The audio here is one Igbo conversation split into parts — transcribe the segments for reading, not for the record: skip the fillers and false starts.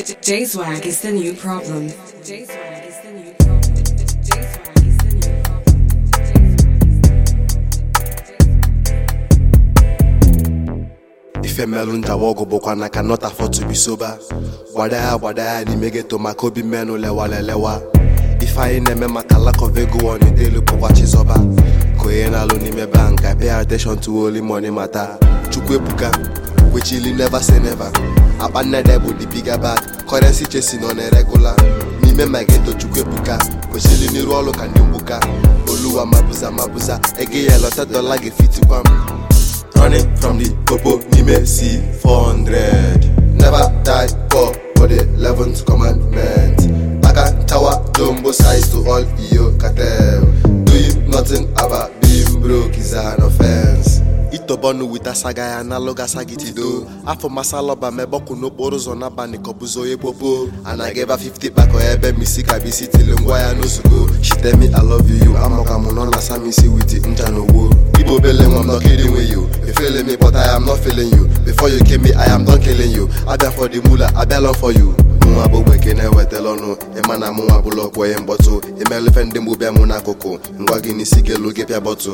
J-Swag is the new problem. Ife melu njawogo bokwa na cannot afford to be sober. Wadaya ni mege to makobi menu lewa. If I neme makala kovego on the daily pokwa chizoba. Koye na lo ni me bank, I pay attention to only money matter. Chukwe puka, we chilling never say never. Abane debo the bigger bag, currency chasing on a regular. Ni me mageto chukwe puka, we chilling ni rolo kanyumbuka. Oluwa mabuza, ege yellow $10 ge fiti kwam. Running from the popo, ni me see 400. Never die poor for the 11th commandment. Baka tower, jumbo size to all iyo cartel. Doing nothing about being broke is an offense. Itobonu with a saga analoga sagiti do. After masaloba meboku no boros on abani kobuzo popo. And I gave her 50 back or ebe misika be city lungwaya no sugo. She tell me I love you, I'm okamunona samisi with it njano wo. Ibo beleng, I'm not kidding with you. You feeling me but I am not feeling you. Before you came me I am done killing you. I been for the mula, I been for you. Mwabo wekene wetelono, emana mwabo lokwe mboto. Emelefende mbube muna koko. Ngwagi nisige luge pia boto.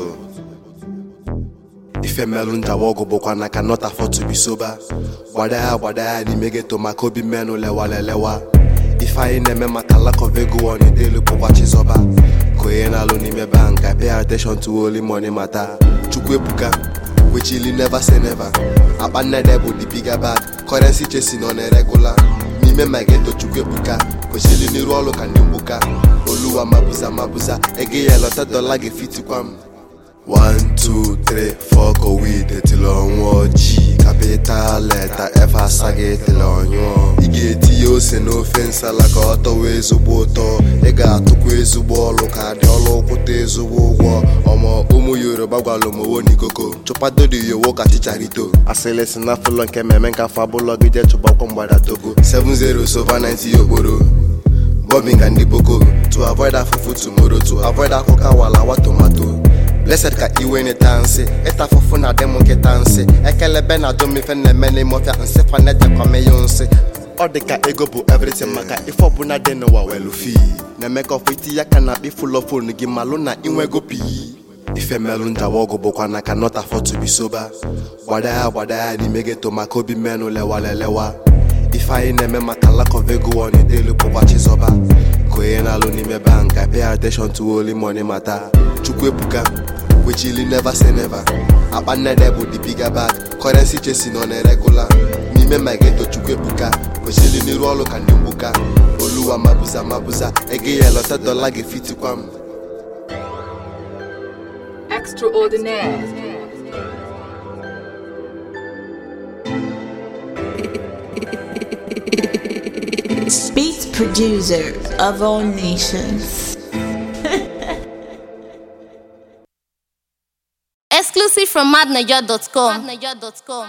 Ife melu njawogo bokwa na cannot afford to be sober. Wadaya ni mege to makobi menu lewa. If I neme makala kovego on the daily pokwa chizoba. Koye na lo ni me bank, I pay attention to only money matter. Chukwe puka, we chilling never say never. Abane debo the bigger bag, currency chasing on a regular. Ni me mageto chukwe puka, we chilling ni rolo kanyumbuka. Oluwa mabuza, ege yellow $10 ge fiti kwam. 1, 2, 3, 4 go with it till on G. Capital letter F as I get till on you. Igeti yo se no offense like always uboto. Ega tukwezu bolo ka diolo kutezu wo. Omo umu Yoruba gwalomo woni koko. Chopado di yo woka chicharito. Aselesi na fulon ke memenka fabulo gide chupako mbada togo. 70 so 90 yoboro. Bobbing and the boko. To avoid that fufu tomorrow. To avoid that coca wala wa tomato. Blessed ka iwe ni tansi, eta fufu na demo ke tansi. Ekele be na domi fe ne mene mofia nse fa ne de kwa me yonsi. Odeka ego bu everything maka ifo bu na deno wa welu fi. Ne make of it ya kana be full of phone gi malu na inwe go pi. Ife melu njawogo bokwa na cannot afford to be sober. Wadaya ni mege to makobi menu lewa. If I neme makala kovego on the daily pokwa chizoba. Koye na lo ni me bank, I pay attention to only money matter. Chukwe puka, we chilling never say never. Abane debo the bigger bag, currency chasing on a regular. Ni me mageto chukwe puka, we chilling ni rolo kanyumbuka. Oluwa mabuza, ege yellow $10 ge fiti kwam. Extraordinaire. Beat producer of all nations. Exclusive from madnaja.com.